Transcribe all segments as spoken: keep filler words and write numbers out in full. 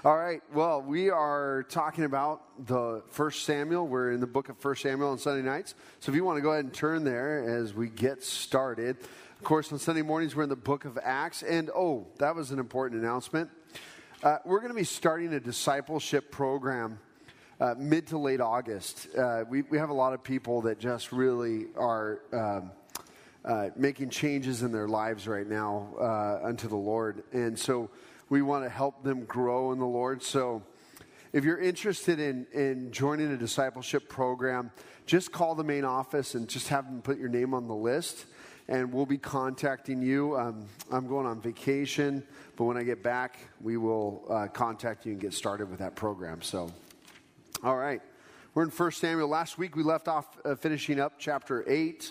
All right, well, we are talking about the First Samuel. We're in the book of First Samuel on Sunday nights. So if you want to go ahead and turn there as we get started. Of course, on Sunday mornings, we're in the book of Acts. And, oh, that was an important announcement. Uh, we're going to be starting a discipleship program uh, mid to late August. Uh, we, we have a lot of people that just really are um, uh, making changes in their lives right now uh, unto the Lord. And so we want to help them grow in the Lord. So if you're interested in, in joining a discipleship program, just call the main office and just have them put your name on the list. And we'll be contacting you. Um, I'm going on vacation, but when I get back, we will uh, contact you and get started with that program. So, all right. We're in First Samuel. Last week we left off uh, finishing up chapter eight.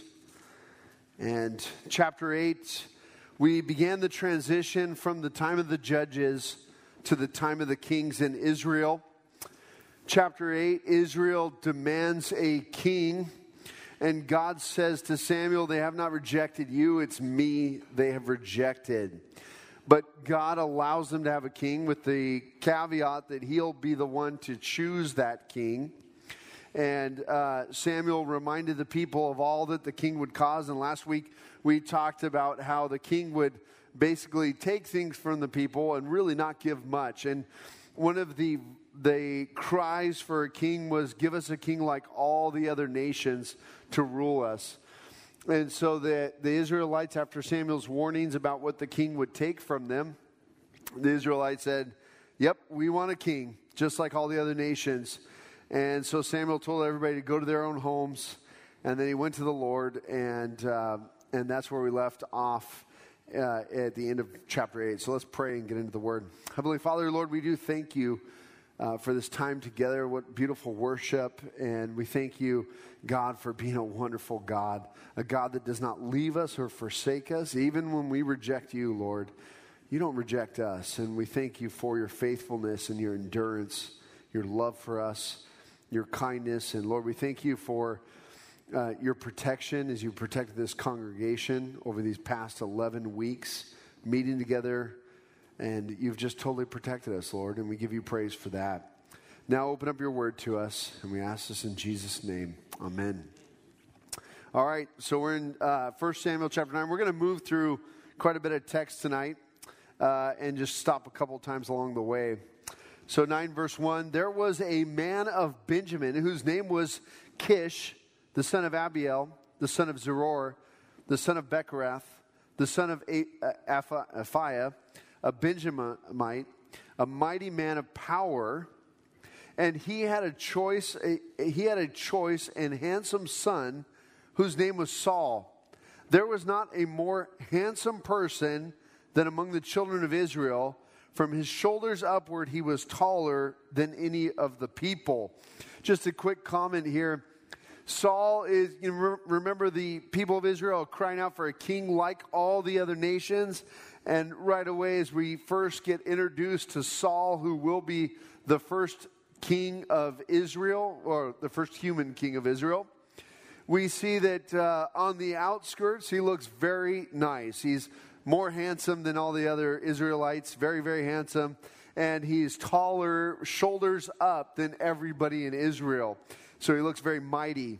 And chapter eight, we began the transition from the time of the judges to the time of the kings in Israel. Chapter eight, Israel demands a king. And God says to Samuel, they have not rejected you, it's me they have rejected. But God allows them to have a king with the caveat that he'll be the one to choose that king. And uh, Samuel reminded the people of all that the king would cause. And last week we talked about how the king would basically take things from the people and really not give much. And one of the the cries for a king was, give us a king like all the other nations to rule us. And so the, the Israelites, after Samuel's warnings about what the king would take from them, the Israelites said, yep, we want a king, just like all the other nations. And so Samuel told everybody to go to their own homes, and then he went to the Lord, and uh, and that's where we left off uh, at the end of chapter eight. So let's pray and get into the Word. Heavenly Father, Lord, we do thank you Uh, for this time together. What beautiful worship. And we thank you, God, for being a wonderful God, a God that does not leave us or forsake us. Even when we reject you, Lord, you don't reject us. And we thank you for your faithfulness and your endurance, your love for us, your kindness. And Lord, we thank you for uh, your protection as you protected this congregation over these past eleven weeks, meeting together. And you've just totally protected us, Lord, and we give you praise for that. Now open up your word to us, and we ask this in Jesus' name. Amen. All right, so we're in uh, First Samuel chapter nine. We're going to move through quite a bit of text tonight uh, and just stop a couple times along the way. So nine verse one, there was a man of Benjamin whose name was Kish, the son of Abiel, the son of Zeror, the son of Bechorath, the son of Aphiah, a Benjaminite, a mighty man of power, and he had a choice. A, he had a choice and handsome son, whose name was Saul. There was not a more handsome person than among the children of Israel. From his shoulders upward, he was taller than any of the people. Just a quick comment here. Saul is, you know, remember the people of Israel crying out for a king like all the other nations. And right away, as we first get introduced to Saul, who will be the first king of Israel, or the first human king of Israel, we see that uh, on the outskirts, he looks very nice. He's more handsome than all the other Israelites, very, very handsome. And he's taller, shoulders up, than everybody in Israel. So he looks very mighty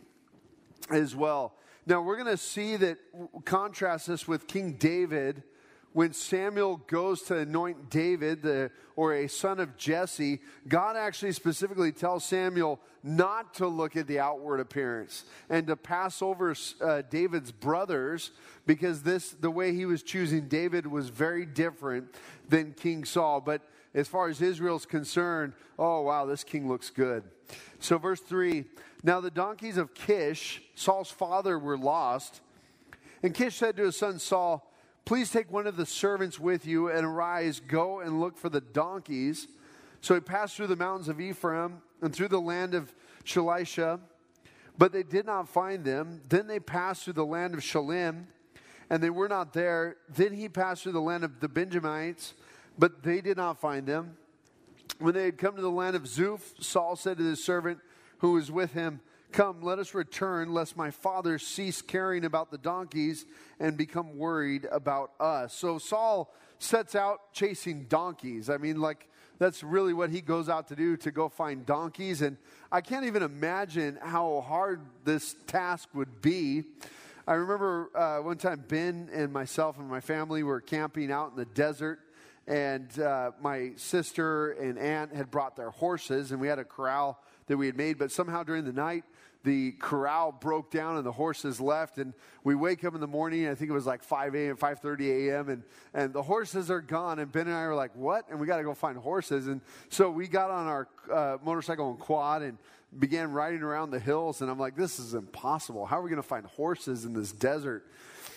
as well. Now, we're going to see that, contrast this with King David. When Samuel goes to anoint David, the, or a son of Jesse, God actually specifically tells Samuel not to look at the outward appearance and to pass over uh, David's brothers, because this, the way he was choosing David was very different than King Saul. But as far as Israel's concerned, oh wow, this king looks good. So verse three, now the donkeys of Kish, Saul's father, were lost. And Kish said to his son Saul, please take one of the servants with you and arise, go and look for the donkeys. So he passed through the mountains of Ephraim and through the land of Shalisha, but they did not find them. Then they passed through the land of Shalim, and they were not there. Then he passed through the land of the Benjamites, but they did not find them. When they had come to the land of Zuph, Saul said to the servant who was with him, come, let us return, lest my father cease caring about the donkeys and become worried about us. So Saul sets out chasing donkeys. I mean, like, that's really what he goes out to do, to go find donkeys. And I can't even imagine how hard this task would be. I remember uh, one time Ben and myself and my family were camping out in the desert, and uh, my sister and aunt had brought their horses, and we had a corral that we had made, but somehow during the night, the corral broke down and the horses left, and we wake up in the morning, I think it was like five a.m., five thirty a.m., and, and the horses are gone, and Ben and I were like, what? And we got to go find horses. And so we got on our uh, motorcycle and quad and began riding around the hills, and I'm like, this is impossible. How are we going to find horses in this desert?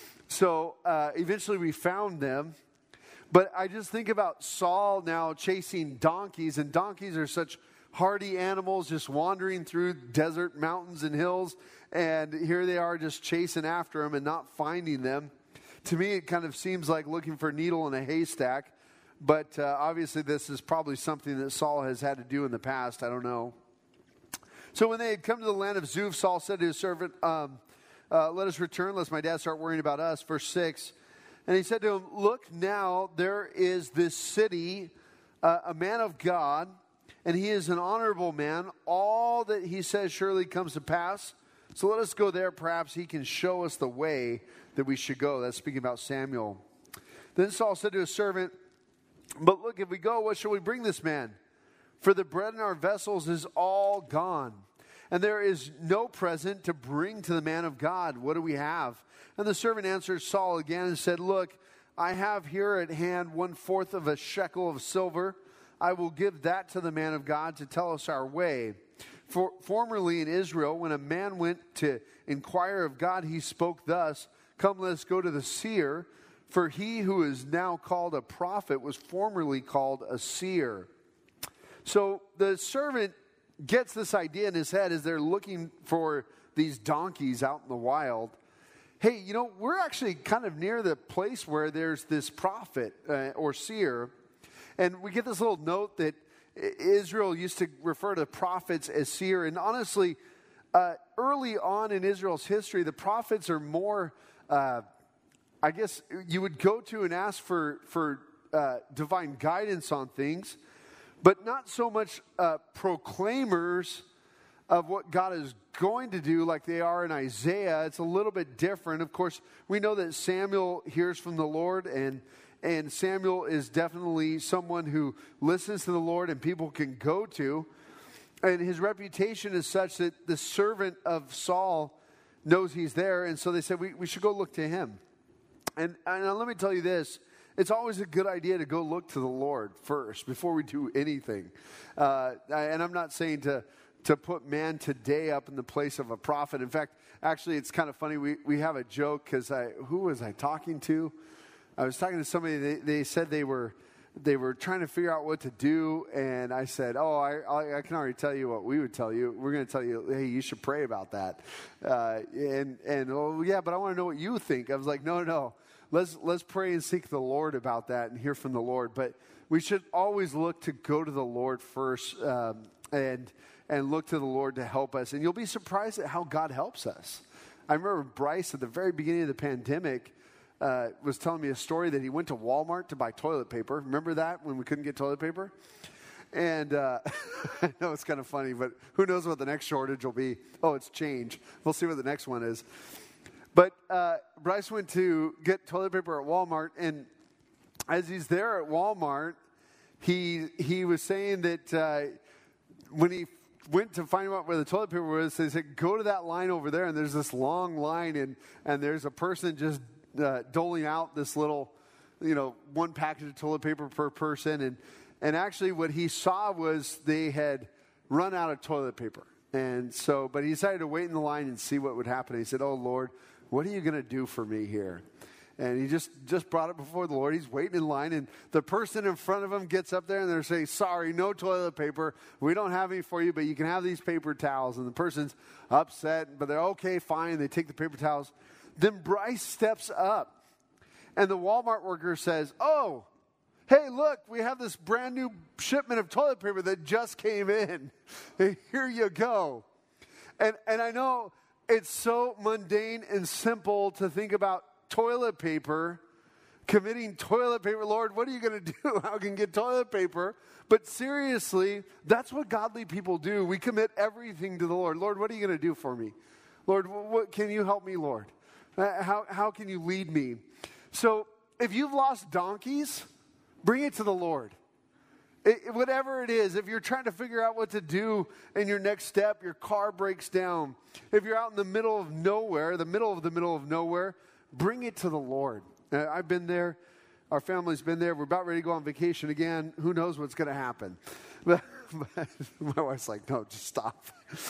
So uh, eventually we found them, but I just think about Saul now chasing donkeys, and donkeys are such hardy animals just wandering through desert mountains and hills, and here they are just chasing after them and not finding them. To me, it kind of seems like looking for a needle in a haystack, but uh, obviously this is probably something that Saul has had to do in the past. I don't know. So when they had come to the land of Zuph, Saul said to his servant, um, uh, let us return, lest my dad start worrying about us. Verse six, and he said to him, look now, there is this city, uh, a man of God, and he is an honorable man. All that he says surely comes to pass. So let us go there. Perhaps he can show us the way that we should go. That's speaking about Samuel. Then Saul said to his servant, but look, if we go, what shall we bring this man? For the bread in our vessels is all gone, and there is no present to bring to the man of God. What do we have? And the servant answered Saul again and said, look, I have here at hand one fourth of a shekel of silver. I will give that to the man of God to tell us our way. For formerly in Israel, when a man went to inquire of God, he spoke thus, come, let us go to the seer. For he who is now called a prophet was formerly called a seer. So the servant gets this idea in his head as they're looking for these donkeys out in the wild. Hey, you know, we're actually kind of near the place where there's this prophet uh, or seer. And we get this little note that Israel used to refer to prophets as seer. And honestly, uh, early on in Israel's history, the prophets are more, uh, I guess, you would go to and ask for, for uh, divine guidance on things, but not so much uh, proclaimers of what God is going to do like they are in Isaiah. It's a little bit different. Of course, we know that Samuel hears from the Lord, and And Samuel is definitely someone who listens to the Lord and people can go to. And his reputation is such that the servant of Saul knows he's there. And so they said, we, we should go look to him. And, and let me tell you this. It's always a good idea to go look to the Lord first before we do anything. Uh, and I'm not saying to, to put man today up in the place of a prophet. In fact, actually, it's kind of funny. We, we have a joke because I, who was I talking to? I was talking to somebody, they, they said they were they were trying to figure out what to do, and I said, oh, I, I, I can already tell you what we would tell you. We're going to tell you, hey, you should pray about that. Uh, and, and oh, yeah, but I want to know what you think. I was like, no, no, let's, let's pray and seek the Lord about that and hear from the Lord. But we should always look to go to the Lord first um, and, and look to the Lord to help us. And you'll be surprised at how God helps us. I remember Bryce at the very beginning of the pandemic, Uh, was telling me a story that he went to Walmart to buy toilet paper. Remember that, when we couldn't get toilet paper? And uh, I know it's kind of funny, but who knows what the next shortage will be. Oh, it's change. We'll see what the next one is. But uh, Bryce went to get toilet paper at Walmart, and as he's there at Walmart, he he was saying that uh, when he went to find out where the toilet paper was, they said, go to that line over there, and there's this long line, and, and there's a person just Uh, doling out this little, you know, one package of toilet paper per person. And, and actually what he saw was they had run out of toilet paper. And so, but he decided to wait in the line and see what would happen. He said, oh, Lord, what are you going to do for me here? And he just, just brought it before the Lord. He's waiting in line, and the person in front of him gets up there, and they're saying, sorry, no toilet paper. We don't have any for you, but you can have these paper towels. And the person's upset, but they're okay, fine. They take the paper towels. Then Bryce steps up, and the Walmart worker says, oh, hey, look, we have this brand new shipment of toilet paper that just came in. Here you go. And, and I know it's so mundane and simple to think about toilet paper, committing toilet paper. Lord, what are you going to do? How can I get toilet paper? But seriously, that's what godly people do. We commit everything to the Lord. Lord, what are you going to do for me? Lord, what can you help me, Lord? Uh, how, how can you lead me? So if you've lost donkeys, bring it to the Lord. It, whatever it is, if you're trying to figure out what to do in your next step, your car breaks down. If you're out in the middle of nowhere, the middle of the middle of nowhere, bring it to the Lord. Uh, I've been there. Our family's been there. We're about ready to go on vacation again. Who knows what's going to happen? But, but my wife's like, no, just stop.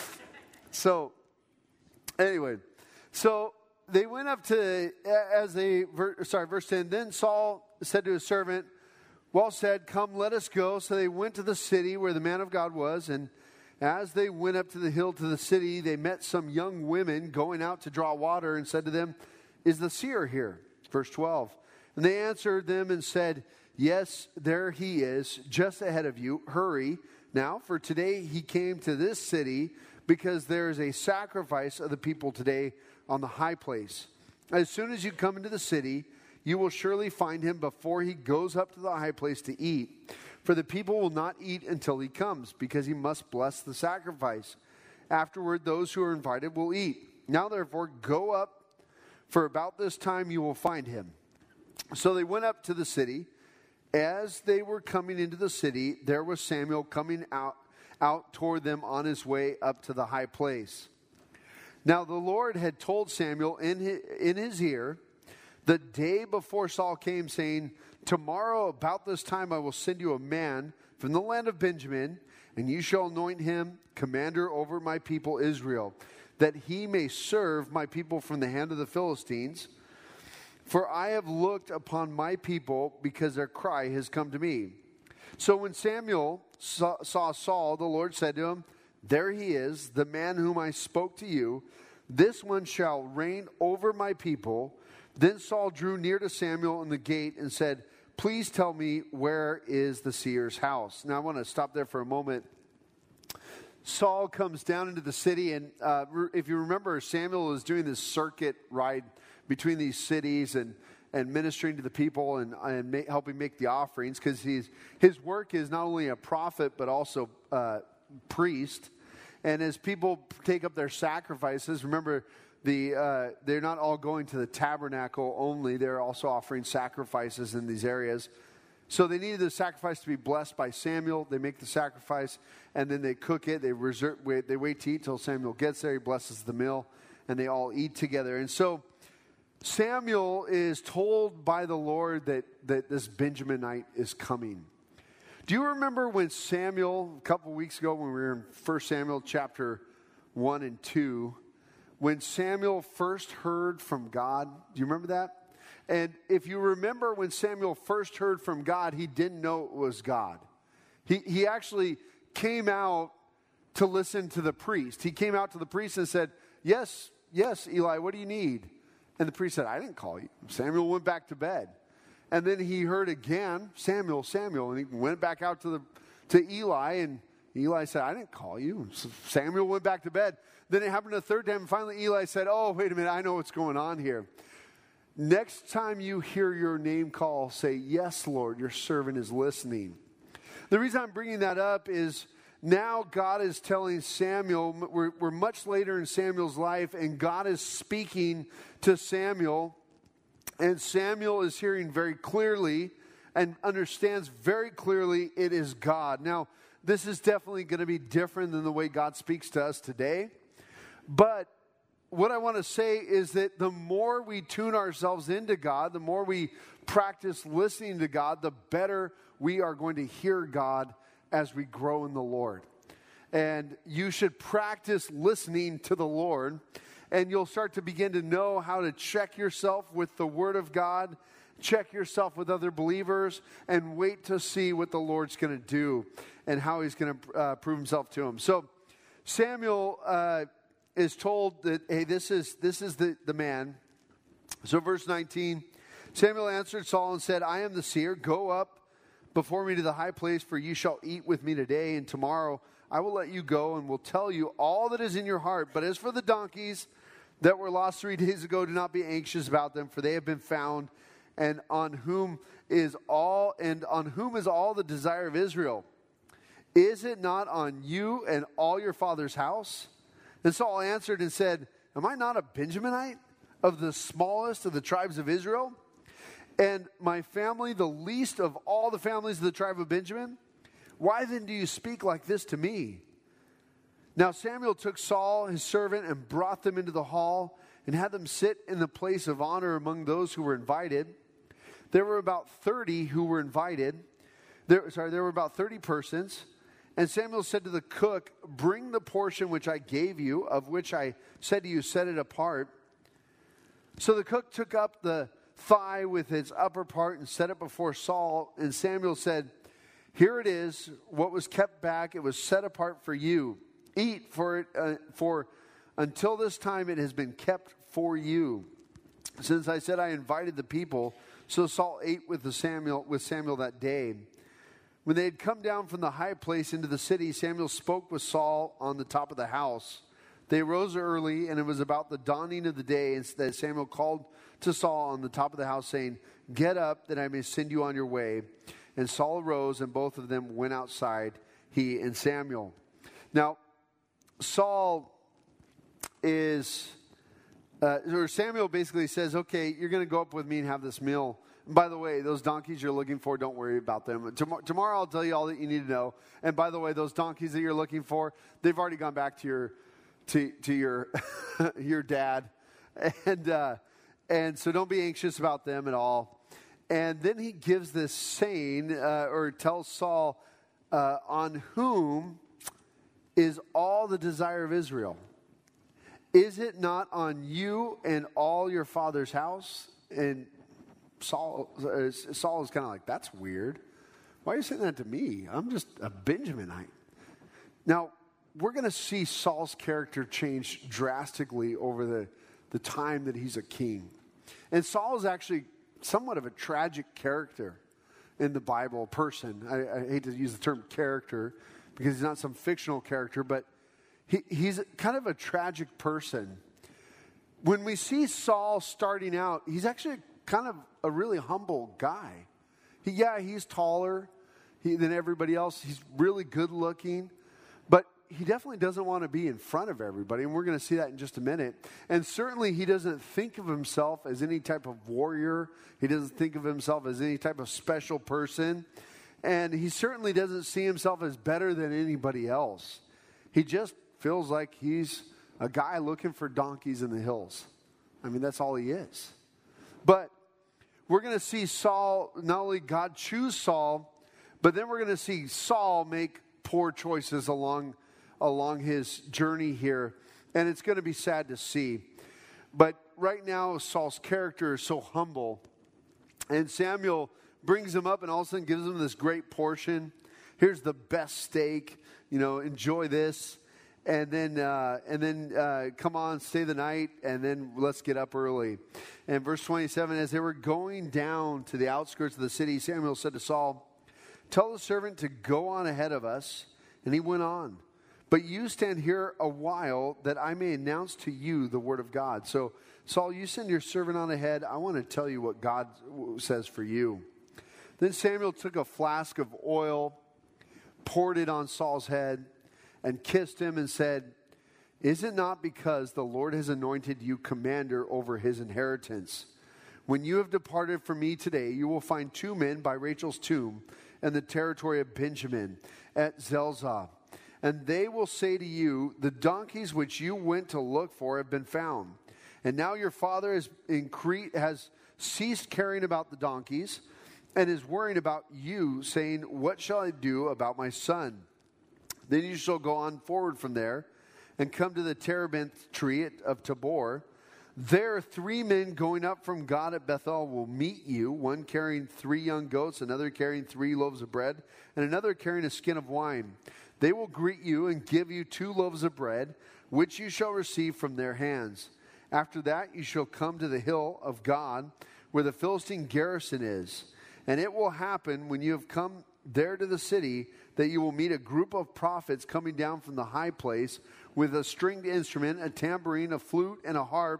So, anyway, so they went up to, as they, sorry, verse ten, then Saul said to his servant, well said, come, let us go. So they went to the city where the man of God was, and as they went up to the hill to the city, they met some young women going out to draw water and said to them, is the seer here? Verse twelve. And they answered them and said, yes, there he is, just ahead of you. Hurry now, for today he came to this city because there is a sacrifice of the people today on the high place. As soon as you come into the city, you will surely find him before he goes up to the high place to eat. For the people will not eat until he comes, because he must bless the sacrifice. Afterward, those who are invited will eat. Now, therefore, go up, for about this time you will find him. So they went up to the city. As they were coming into the city, there was Samuel coming out, out toward them on his way up to the high place. Now the Lord had told Samuel in his, in his ear the day before Saul came, saying, tomorrow about this time I will send you a man from the land of Benjamin, and you shall anoint him commander over my people Israel, that he may serve my people from the hand of the Philistines. For I have looked upon my people because their cry has come to me. So when Samuel saw, saw Saul, the Lord said to him, there he is, the man whom I spoke to you. This one shall reign over my people. Then Saul drew near to Samuel in the gate and said, please tell me, where is the seer's house? Now I want to stop there for a moment. Saul comes down into the city, and uh, if you remember, Samuel is doing this circuit ride between these cities and, and ministering to the people and, and ma- helping make the offerings, because he's his work is not only a prophet but also uh, priest. And as people take up their sacrifices, remember, the uh, they're not all going to the tabernacle only. They're also offering sacrifices in these areas. So they needed the sacrifice to be blessed by Samuel. They make the sacrifice, and then they cook it. They reserve, wait, they wait to eat till Samuel gets there. He blesses the meal, and they all eat together. And so Samuel is told by the Lord that, that this Benjaminite is coming. Do you remember when Samuel, a couple weeks ago when we were in First Samuel chapter one and two, when Samuel first heard from God? Do you remember that? And if you remember when Samuel first heard from God, he didn't know it was God. He, he actually came out to listen to the priest. He came out to the priest and said, yes, yes, Eli, what do you need? And the priest said, I didn't call you. Samuel went back to bed. And then he heard again, Samuel, Samuel. And he went back out to the to Eli. And Eli said, I didn't call you. So Samuel went back to bed. Then it happened a third time. And finally Eli said, oh, wait a minute. I know what's going on here. Next time you hear your name call, say, yes, Lord, your servant is listening. The reason I'm bringing that up is now God is telling Samuel, we're, we're much later in Samuel's life, and God is speaking to Samuel, and Samuel is hearing very clearly and understands very clearly it is God. Now, this is definitely going to be different than the way God speaks to us today, but what I want to say is that the more we tune ourselves into God, the more we practice listening to God, the better we are going to hear God as we grow in the Lord. And you should practice listening to the Lord, and you'll start to begin to know how to check yourself with the Word of God, check yourself with other believers, and wait to see what the Lord's going to do and how He's going to uh, prove Himself to him. So Samuel uh, is told that, hey, this is this is the, the man. So verse nineteen, Samuel answered Saul and said, I am the seer. Go up before me to the high place, for you shall eat with me today, and tomorrow I will let you go and will tell you all that is in your heart. But as for the donkeys that were lost three days ago, do not be anxious about them, for they have been found, and on whom is all and on whom is all the desire of Israel? Is it not on you and all your father's house?" And Saul answered and said, "Am I not a Benjaminite, of the smallest of the tribes of Israel? And my family the least of all the families of the tribe of Benjamin? Why then do you speak like this to me?" Now Samuel took Saul, his servant, and brought them into the hall and had them sit in the place of honor among those who were invited. There were about thirty who were invited. There, sorry, there were about thirty persons. And Samuel said to the cook, "Bring the portion which I gave you, of which I said to you, set it apart." So the cook took up the thigh with its upper part and set it before Saul. And Samuel said, "Here it is, what was kept back. It was set apart for you. Eat, for it, uh, for until this time it has been kept for you. Since I said I invited the people." So Saul ate with the Samuel with Samuel that day. When they had come down from the high place into the city, Samuel spoke with Saul on the top of the house. They rose early, and it was about the dawning of the day that Samuel called to Saul on the top of the house, saying, "Get up, that I may send you on your way." And Saul arose, and both of them went outside, he and Samuel. Now, Saul is, uh, or Samuel basically says, "Okay, you're going to go up with me and have this meal. And by the way, those donkeys you're looking for, don't worry about them. Tom- tomorrow I'll tell you all that you need to know. And by the way, those donkeys that you're looking for, they've already gone back to your to to your your dad, and uh, and so don't be anxious about them at all." And then he gives this saying, uh, or tells Saul, uh, "On whom is all the desire of Israel? Is it not on you and all your father's house?" And Saul, uh, Saul is kind of like, "That's weird. Why are you saying that to me? I'm just a Benjaminite." Now, we're going to see Saul's character change drastically over the, the time that he's a king. And Saul is actually somewhat of a tragic character in the Bible, person. I, I hate to use the term character because he's not some fictional character, but he, he's kind of a tragic person. When we see Saul starting out, he's actually kind of a really humble guy. He, yeah, he's taller he, than everybody else. He's really good looking, but he definitely doesn't want to be in front of everybody, and we're going to see that in just a minute. And certainly he doesn't think of himself as any type of warrior. He doesn't think of himself as any type of special person. And he certainly doesn't see himself as better than anybody else. He just feels like he's a guy looking for donkeys in the hills. I mean, that's all he is. But we're going to see Saul, not only God choose Saul, but then we're going to see Saul make poor choices along along his journey here. And it's going to be sad to see. But right now, Saul's character is so humble. And Samuel brings him up and all of a sudden gives him this great portion. Here's the best steak. You know, enjoy this. And then, uh, and then uh, come on, stay the night, and then let's get up early. And verse twenty-seven, as they were going down to the outskirts of the city, Samuel said to Saul, "Tell the servant to go on ahead of us." And he went on. "But you stand here a while, that I may announce to you the word of God." So, Saul, you send your servant on ahead. I want to tell you what God says for you. Then Samuel took a flask of oil, poured it on Saul's head, and kissed him and said, "Is it not because the Lord has anointed you commander over his inheritance? When you have departed from me today, you will find two men by Rachel's tomb in the territory of Benjamin at Zelzah. And they will say to you, 'The donkeys which you went to look for have been found. And now your father is in Crete has ceased caring about the donkeys and is worrying about you, saying, "What shall I do about my son?' Then you shall go on forward from there and come to the terebinth tree of Tabor. There three men going up from God at Bethel will meet you, one carrying three young goats, another carrying three loaves of bread, and another carrying a skin of wine. They will greet you and give you two loaves of bread, which you shall receive from their hands. After that you shall come to the hill of God, where the Philistine garrison is. And it will happen when you have come there to the city, that you will meet a group of prophets coming down from the high place with a stringed instrument, a tambourine, a flute, and a harp,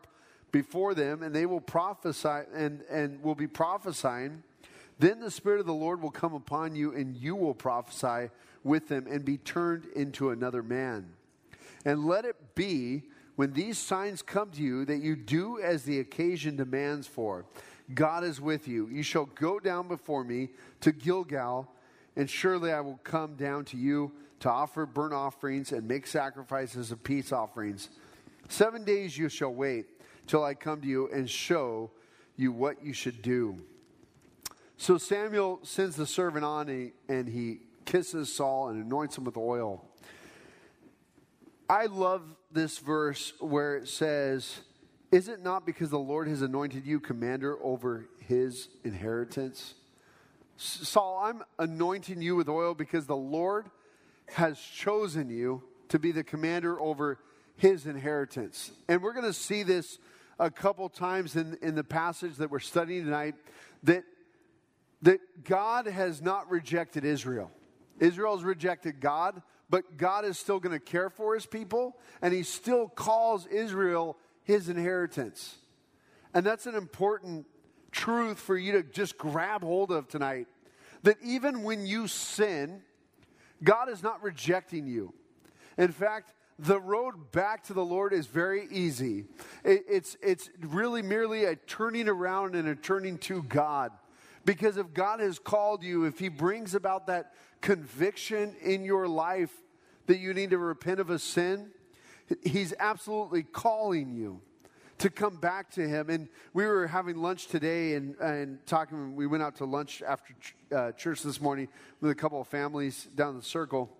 before them, and they will prophesy and, and will be prophesying. Then the Spirit of the Lord will come upon you, and you will prophesy with them and be turned into another man. And let it be, when these signs come to you, that you do as the occasion demands for. God is with you. You shall go down before me to Gilgal, and surely I will come down to you to offer burnt offerings and make sacrifices of peace offerings. Seven days you shall wait till I come to you and show you what you should do. So Samuel sends the servant on, and he, and he kisses Saul and anoints him with oil. I love this verse where it says, is it not because the Lord has anointed you commander over his inheritance? Saul, I'm anointing you with oil because the Lord has chosen you to be the commander over his inheritance. And we're going to see this a couple times in, in the passage that we're studying tonight, that, that God has not rejected Israel. Israel has rejected God, but God is still going to care for his people, and he still calls Israel his inheritance. And that's an important truth for you to just grab hold of tonight. That even when you sin, God is not rejecting you. In fact, the road back to the Lord is very easy. It, it's, it's really merely a turning around and a turning to God. Because if God has called you, if he brings about that conviction in your life that you need to repent of a sin, he's absolutely calling you to come back to him. And we were having lunch today and, and talking. We went out to lunch after ch- uh, church this morning with a couple of families down the circle.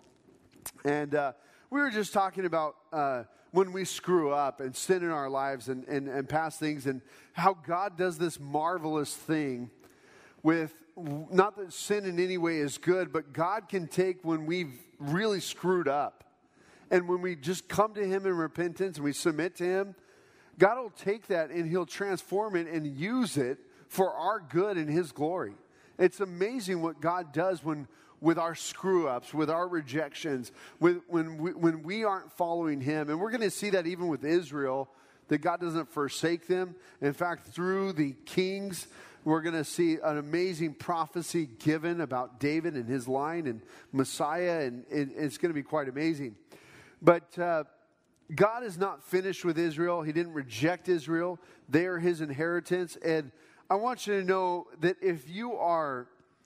And uh, we were just talking about uh, when we screw up and sin in our lives and, and, and past things, and how God does this marvelous thing with, not that sin in any way is good, but God can take when we've really screwed up, and when we just come to him in repentance and we submit to him, God will take that and he'll transform it and use it for our good and his glory. It's amazing what God does when, with our screw-ups, with our rejections, with, when, we, when we aren't following him. And we're going to see that even with Israel, that God doesn't forsake them. In fact, through the kings, we're going to see an amazing prophecy given about David and his line and Messiah, and it, it's going to be quite amazing. But uh, God is not finished with Israel. He didn't reject Israel. They are his inheritance. And I want you to know that if you are,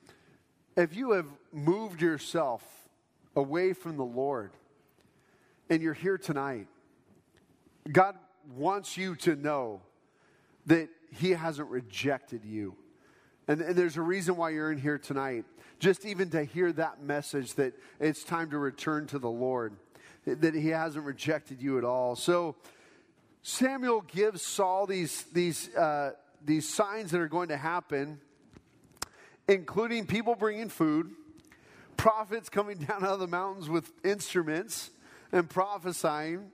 if you have moved yourself away from the Lord and you're here tonight, God wants you to know that he hasn't rejected you. And, and there's a reason why you're in here tonight. Just even to hear that message that it's time to return to the Lord. That he hasn't rejected you at all. So Samuel gives Saul these, these, uh, these signs that are going to happen, including people bringing food, prophets coming down out of the mountains with instruments and prophesying.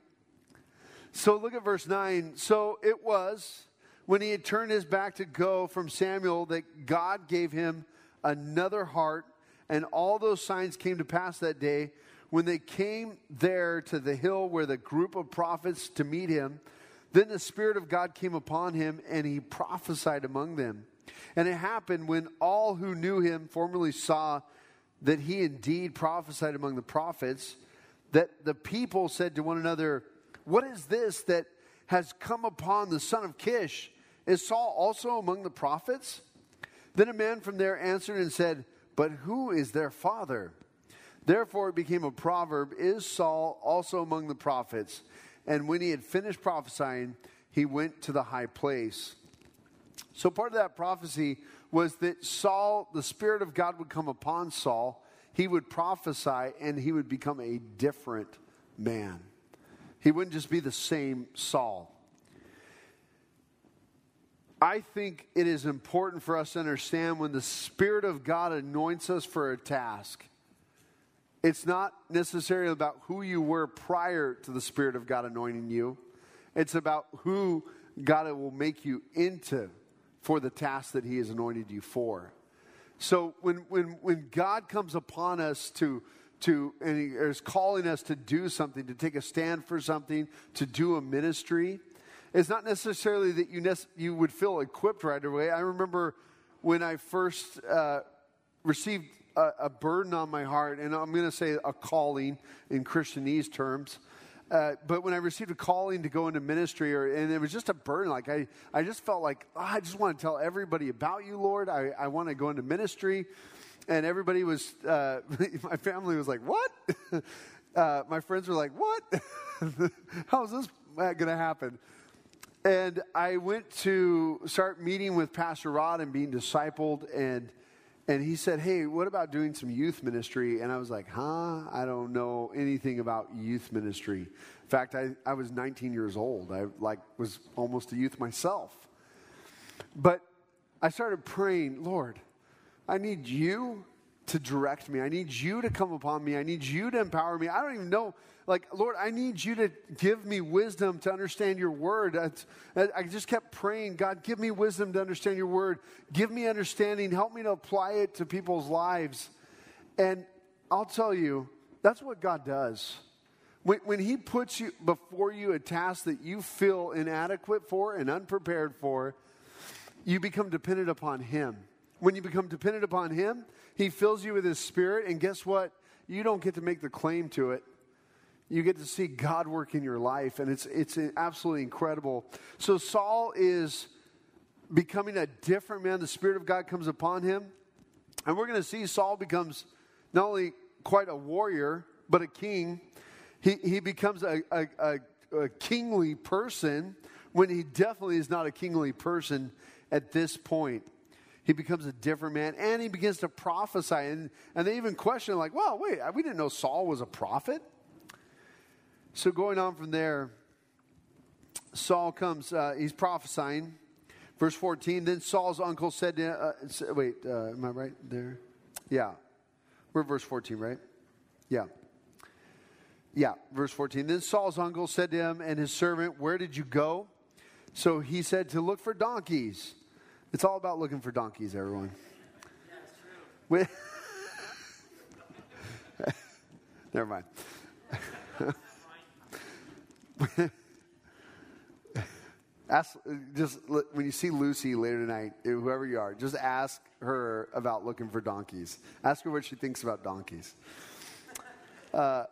So look at verse nine. So it was when he had turned his back to go from Samuel that God gave him another heart, and all those signs came to pass that day. When they came there to the hill where the group of prophets to meet him, then the Spirit of God came upon him, and he prophesied among them. And it happened when all who knew him formerly saw that he indeed prophesied among the prophets, that the people said to one another, "What is this that has come upon the son of Kish? Is Saul also among the prophets?" Then a man from there answered and said, "But who is their father?" Therefore it became a proverb, "Is Saul also among the prophets?" And when he had finished prophesying, he went to the high place. So part of that prophecy was that Saul, the Spirit of God would come upon Saul. He would prophesy, and he would become a different man. He wouldn't just be the same Saul. I think it is important for us to understand when the Spirit of God anoints us for a task, it's not necessarily about who you were prior to the Spirit of God anointing you. It's about who God will make you into for the task that he has anointed you for. So when when when God comes upon us to to and he is calling us to do something, to take a stand for something, to do a ministry, it's not necessarily that you nec- you would feel equipped right away. I remember when I first uh, received a, a burden on my heart, and I'm going to say a calling in Christianese terms. Uh, but when I received a calling to go into ministry, or, and it was just a burden, like I, I just felt like, oh, I just want to tell everybody about you, Lord. I, I want to go into ministry. And everybody was, uh, my family was like, what? uh, my friends were like, what? How is this going to happen? And I went to start meeting with Pastor Rod and being discipled, and And he said, hey, what about doing some youth ministry? And I was like, huh? I don't know anything about youth ministry. In fact, I, I was nineteen years old. I like was almost a youth myself. But I started praying, Lord, I need you to direct me. I need you to come upon me. I need you to empower me. I don't even know. Like, Lord, I need you to give me wisdom to understand your word. I, I just kept praying, God, give me wisdom to understand your word. Give me understanding. Help me to apply it to people's lives. And I'll tell you, that's what God does. When, when he puts you before you a task that you feel inadequate for and unprepared for, you become dependent upon him. When you become dependent upon him, he fills you with his spirit. And guess what? You don't get to make the claim to it. You get to see God work in your life, and it's it's absolutely incredible. So Saul is becoming a different man. The Spirit of God comes upon him, and we're going to see Saul becomes not only quite a warrior, but a king. He he becomes a, a, a, a kingly person when he definitely is not a kingly person at this point. He becomes a different man, and he begins to prophesy. And, and they even question, like, well, wait, we didn't know Saul was a prophet. So going on from there, Saul comes, uh, he's prophesying. Verse fourteen, then Saul's uncle said to, uh, wait, uh, am I right there? Yeah. We're verse fourteen, right? Yeah. Yeah, verse fourteen. Then Saul's uncle said to him and his servant, where did you go? So he said, to look for donkeys. It's all about looking for donkeys, everyone. Yeah, it's true. Never mind. Ask, just when you see Lucy later tonight, whoever you are, just ask her about looking for donkeys. Ask her what she thinks about donkeys. Uh,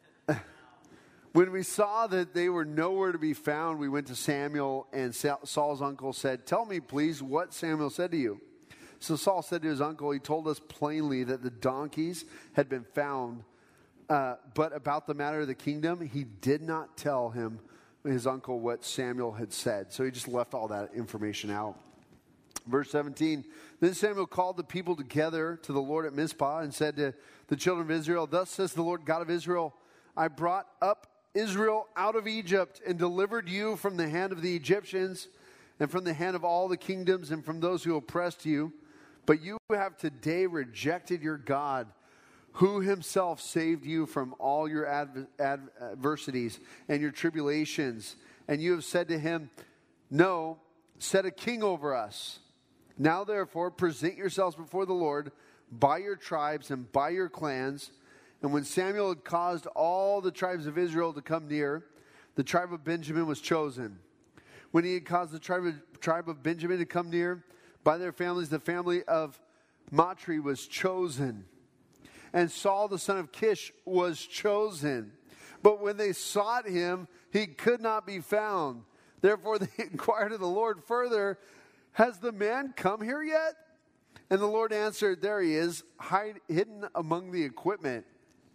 when we saw that they were nowhere to be found, we went to Samuel, and Saul's uncle said, tell me, please, what Samuel said to you. So Saul said to his uncle, he told us plainly that the donkeys had been found, uh, but about the matter of the kingdom, he did not tell him, his uncle, what Samuel had said. So he just left all that information out. Verse seventeen, then Samuel called the people together to the Lord at Mizpah and said to the children of Israel, thus says the Lord God of Israel, I brought up Israel out of Egypt and delivered you from the hand of the Egyptians and from the hand of all the kingdoms and from those who oppressed you. But you have today rejected your God, who himself saved you from all your adv- adv- adversities and your tribulations. And you have said to him, no, set a king over us. Now therefore present yourselves before the Lord by your tribes and by your clans. And when Samuel had caused all the tribes of Israel to come near, the tribe of Benjamin was chosen. When he had caused the tribe of, tribe of Benjamin to come near, by their families, the family of Matri was chosen. And Saul, the son of Kish, was chosen. But when they sought him, he could not be found. Therefore they inquired of the Lord further, has the man come here yet? And the Lord answered, there he is, hide, hidden among the equipment.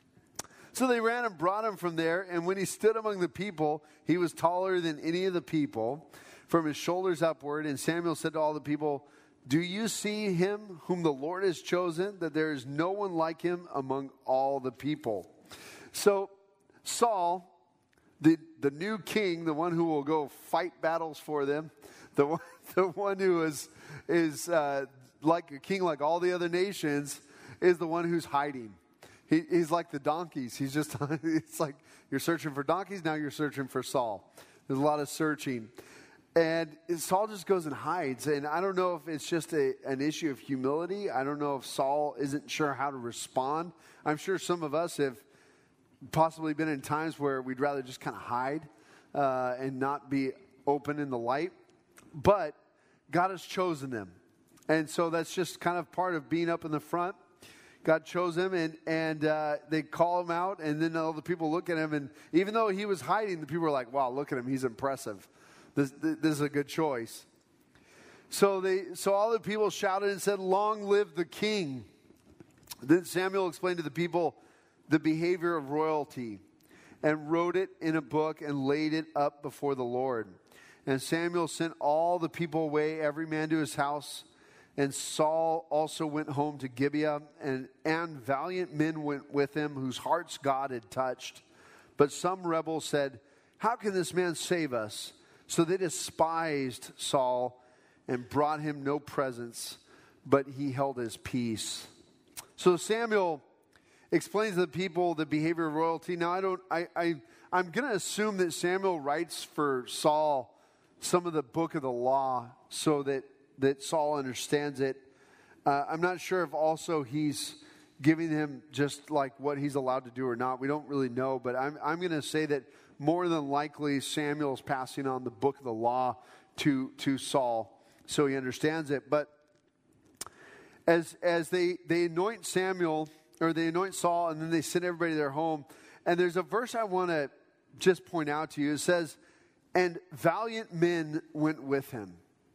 So they ran and brought him from there, and when he stood among the people, he was taller than any of the people, from his shoulders upward. And Samuel said to all the people, do you see him whom the Lord has chosen, that there is no one like him among all the people? So Saul, the, the new king, the one who will go fight battles for them, the one, the one who is, is uh, like a king like all the other nations, is the one who's hiding. He, he's like the donkeys. He's just, it's like you're searching for donkeys, now you're searching for Saul. There's a lot of searching. And Saul just goes and hides. And I don't know if it's just a, an issue of humility. I don't know if Saul isn't sure how to respond. I'm sure some of us have possibly been in times where we'd rather just kind of hide uh, and not be open in the light, but God has chosen them. And so that's just kind of part of being up in the front. God chose him, and, and uh, they call him out, and then all the people look at him, and even though he was hiding, the people were like, wow, look at him, he's impressive. This, this is a good choice. So they, so all the people shouted and said, long live the king. Then Samuel explained to the people the behavior of royalty and wrote it in a book and laid it up before the Lord. And Samuel sent all the people away, every man to his house. And Saul also went home to Gibeah, and, and valiant men went with him, whose hearts God had touched. But some rebels said, how can this man save us? So they despised Saul and brought him no presents, but he held his peace. So Samuel explains to the people the behavior of royalty. Now, I don't, I, I, I'm going to assume that Samuel writes for Saul some of the book of the law so that that Saul understands it. Uh, I'm not sure if also he's giving him just like what he's allowed to do or not. We don't really know, but I'm, I'm going to say that more than likely Samuel's passing on the book of the law to, to Saul so he understands it. But as, as they, they anoint Samuel, or they anoint Saul, and then they send everybody to their home, and there's a verse I want to just point out to you. It says, and valiant men went with him.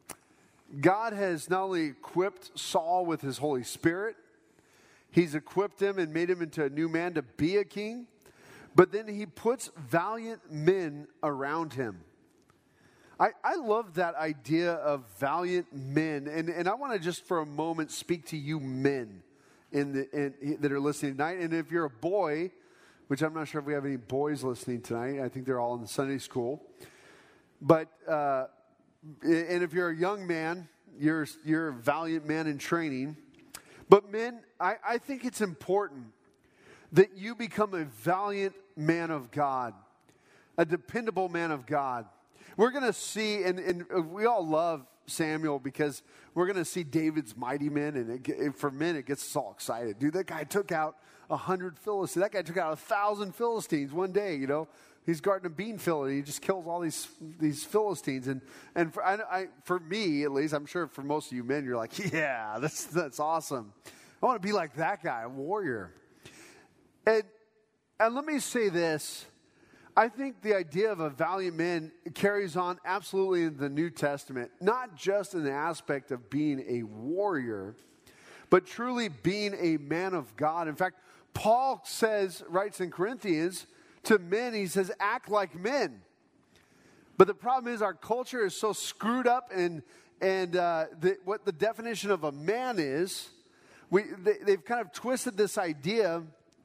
God has not only equipped Saul with his Holy Spirit, he's equipped him and made him into a new man to be a king, but then he puts valiant men around him. I, I love that idea of valiant men, and, and I want to just for a moment speak to you men in the, in, that are listening tonight. And if you're a boy, which I'm not sure if we have any boys listening tonight, I think they're all in the Sunday school, but uh and if you're a young man, you're, you're a valiant man in training. But men, I, I think it's important that you become a valiant man of God, a dependable man of God. We're going to see, and, and we all love Samuel because we're going to see David's mighty men, and it, for men, it gets us all excited. Dude, that guy took out a hundred Philistines. That guy took out a thousand Philistines one day, you know. He's guarding a bean field, and he just kills all these these Philistines. And and for, I, I, for me, at least, I'm sure for most of you men, you're like, yeah, that's that's awesome. I want to be like that guy, a warrior. And and let me say this. I think the idea of a valiant man carries on absolutely in the New Testament, not just in the aspect of being a warrior, but truly being a man of God. In fact, Paul says, writes in Corinthians, to men, he says, act like men. But the problem is our culture is so screwed up, and and uh, the, what the definition of a man is, we they, they've kind of twisted this idea.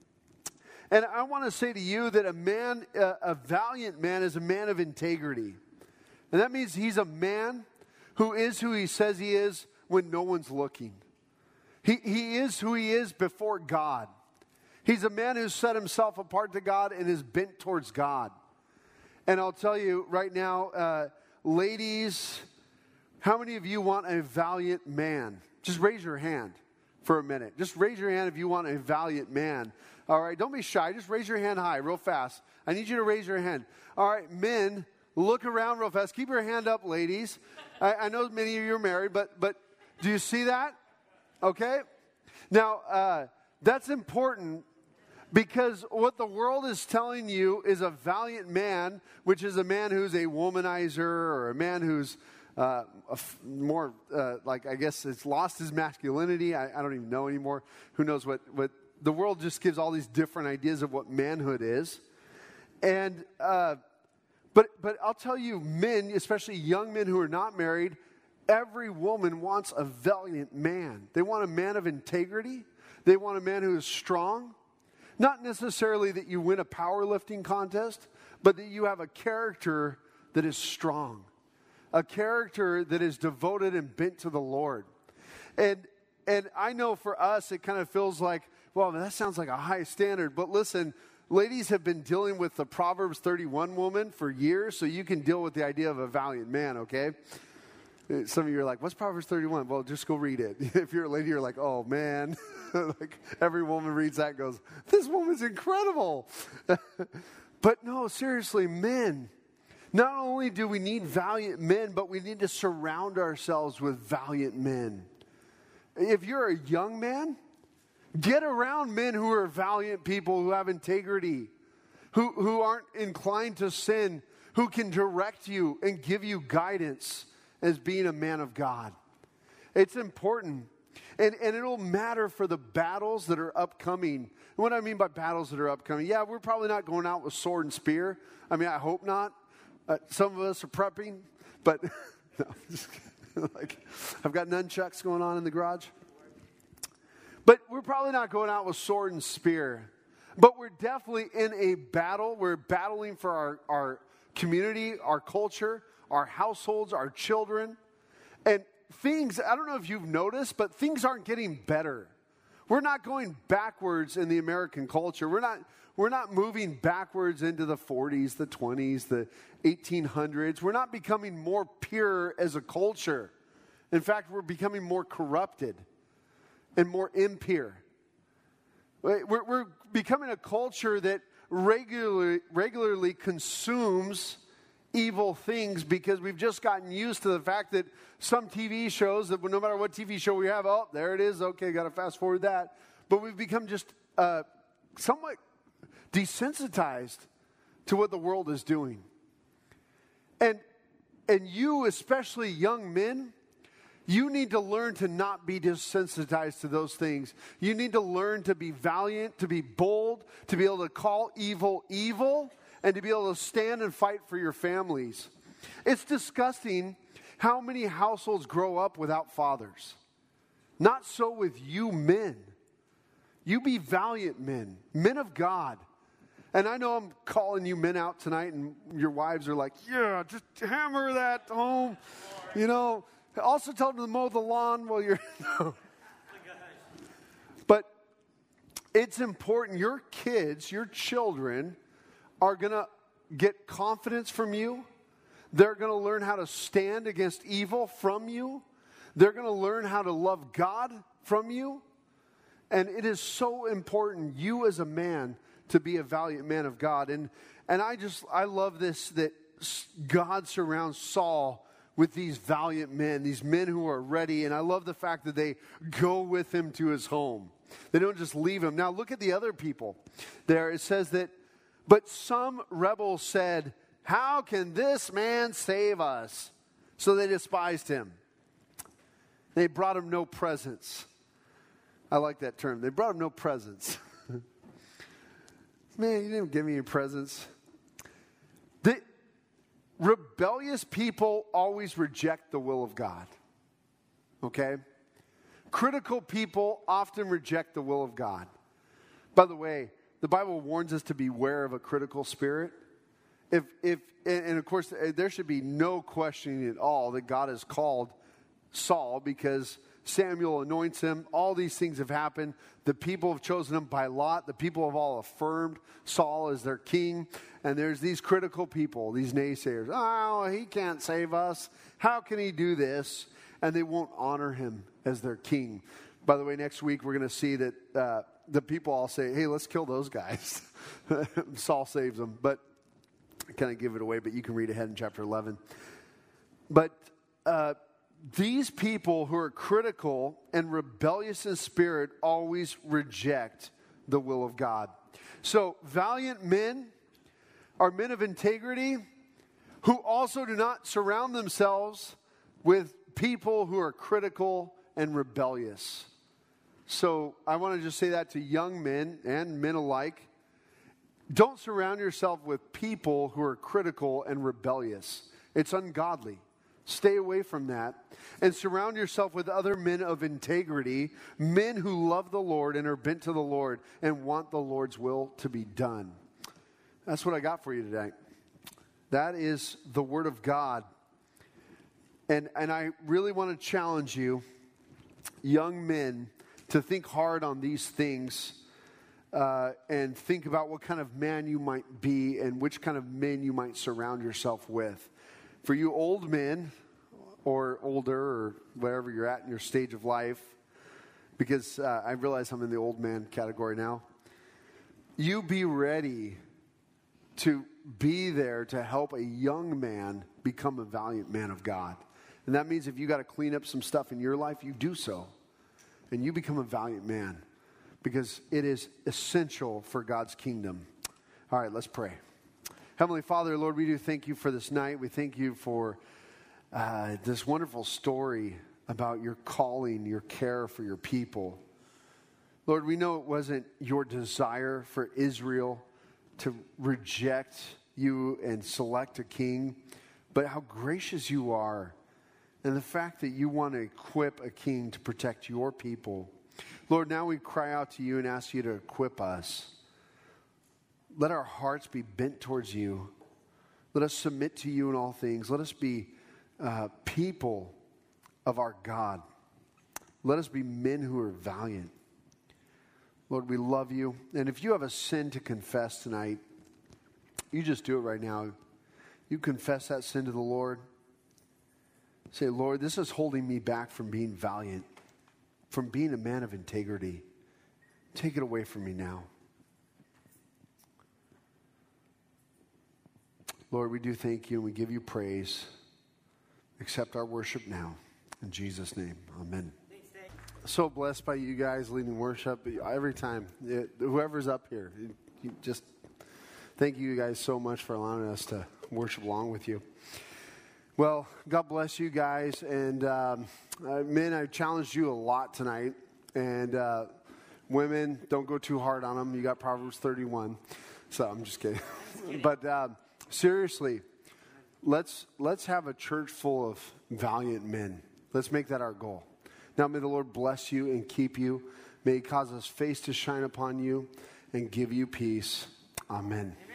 And I want to say to you that a man, uh, a valiant man, is a man of integrity. And that means he's a man who is who he says he is when no one's looking. He, he is who he is before God. He's a man who's set himself apart to God and is bent towards God. And I'll tell you right now, uh, ladies, how many of you want a valiant man? Just raise your hand for a minute. Just raise your hand if you want a valiant man. All right, don't be shy. Just raise your hand high real fast. I need you to raise your hand. All right, men, look around real fast. Keep your hand up, ladies. I, I know many of you are married, but but do you see that? Okay. Now, uh, that's important. Because what the world is telling you is a valiant man, which is a man who's a womanizer or a man who's uh, a f- more, uh, like, I guess it's lost his masculinity. I, I don't even know anymore. Who knows what, what, the world just gives all these different ideas of what manhood is. And, uh, but, but I'll tell you, men, especially young men who are not married, every woman wants a valiant man. They want a man of integrity. They want a man who is strong. Not necessarily that you win a powerlifting contest, but that you have a character that is strong. A character that is devoted and bent to the Lord. And and I know for us, it kind of feels like, well, that sounds like a high standard. But listen, ladies have been dealing with the Proverbs thirty-one woman for years, so you can deal with the idea of a valiant man, okay? Some of you are like, what's Proverbs thirty-one? Well, just go read it. If you're a lady, you're like, oh, man. Like every woman reads that and goes, this woman's incredible. But no, seriously, men, Not only do we need valiant men, but we need to surround ourselves with valiant men. If you're a young man, get around men who are valiant people, who have integrity, who, who aren't inclined to sin, who can direct you and give you guidance as being a man of God. It's important. And, and it'll matter for the battles that are upcoming. And what I mean by battles that are upcoming, yeah, we're probably not going out with sword and spear. I mean, I hope not. Uh, some of us are prepping, but no, just, like, I've got nunchucks going on in the garage. But we're probably not going out with sword and spear. But we're definitely in a battle. We're battling for our, our community, our culture, our households, our children. And things, I don't know if you've noticed, but things aren't getting better. We're not going backwards in the American culture. We're not, we're not moving backwards into the forties, the twenties, the eighteen hundreds. We're not becoming more pure as a culture. In fact, we're becoming more corrupted and more impure. We're, we're becoming a culture that regularly, regularly consumes evil things because we've just gotten used to the fact that some T V shows, that no matter what T V show we have, oh, there it is, okay, got to fast forward that. But we've become just uh, somewhat desensitized to what the world is doing. And, and you, especially young men, you need to learn to not be desensitized to those things. You need to learn to be valiant, to be bold, to be able to call evil evil, and to be able to stand and fight for your families. It's disgusting how many households grow up without fathers. Not so with you men. You be valiant men, men of God. And I know I'm calling you men out tonight, and your wives are like, yeah, just hammer that home. You know, also tell them to mow the lawn while you're... No. But it's important. Your kids, your children are going to get confidence from you. They're going to learn how to stand against evil from you. They're going to learn how to love God from you. And it is so important, you as a man, to be a valiant man of God. And and I just, I love this, that God surrounds Saul with these valiant men, these men who are ready. And I love the fact that they go with him to his home. They don't just leave him. Now look at the other people. There it says that, but some rebels said, how can this man save us? So they despised him. They brought him no presents. I like that term. They brought him no presents. Man, you didn't give me any presents. The rebellious people always reject the will of God. Okay? Critical people often reject the will of God. By the way, the Bible warns us to beware of a critical spirit. If, if, and of course, there should be no questioning at all that God has called Saul, because Samuel anoints him. All these things have happened. The people have chosen him by lot. The people have all affirmed Saul as their king. And there's these critical people, these naysayers. Oh, he can't save us. How can he do this? And they won't honor him as their king. By the way, next week we're going to see that uh, the people all say, hey, let's kill those guys. Saul saves them. But I kind of give it away, but you can read ahead in chapter eleven. But uh, these people who are critical and rebellious in spirit always reject the will of God. So valiant men are men of integrity who also do not surround themselves with people who are critical and rebellious. So I want to just say that to young men and men alike. Don't surround yourself with people who are critical and rebellious. It's ungodly. Stay away from that. And surround yourself with other men of integrity, men who love the Lord and are bent to the Lord and want the Lord's will to be done. That's what I got for you today. That is the Word of God. And, and I really want to challenge you, young men, to think hard on these things uh, and think about what kind of man you might be and which kind of men you might surround yourself with. For you old men, or older, or wherever you're at in your stage of life, because uh, I realize I'm in the old man category now, you be ready to be there to help a young man become a valiant man of God. And that means if you got to clean up some stuff in your life, you do so. And you become a valiant man because it is essential for God's kingdom. All right, let's pray. Heavenly Father, Lord, we do thank you for this night. We thank you for uh, this wonderful story about your calling, your care for your people. Lord, we know it wasn't your desire for Israel to reject you and select a king, but how gracious you are, and the fact that you want to equip a king to protect your people. Lord, now we cry out to you and ask you to equip us. Let our hearts be bent towards you. Let us submit to you in all things. Let us be uh, people of our God. Let us be men who are valiant. Lord, we love you. And if you have a sin to confess tonight, you just do it right now. You confess that sin to the Lord. Say, Lord, this is holding me back from being valiant, from being a man of integrity. Take it away from me now. Lord, we do thank you and we give you praise. Accept our worship now. In Jesus' name, amen. So blessed by you guys leading worship every time. It, whoever's up here, you, you just thank you guys so much for allowing us to worship along with you. Well, God bless you guys. And um, uh, men, I challenged you a lot tonight. And uh, women, don't go too hard on them. You got Proverbs thirty-one. So I'm just kidding. But uh, seriously, let's let's have a church full of valiant men. Let's make that our goal. Now may the Lord bless you and keep you. May he cause his face to shine upon you and give you peace. Amen.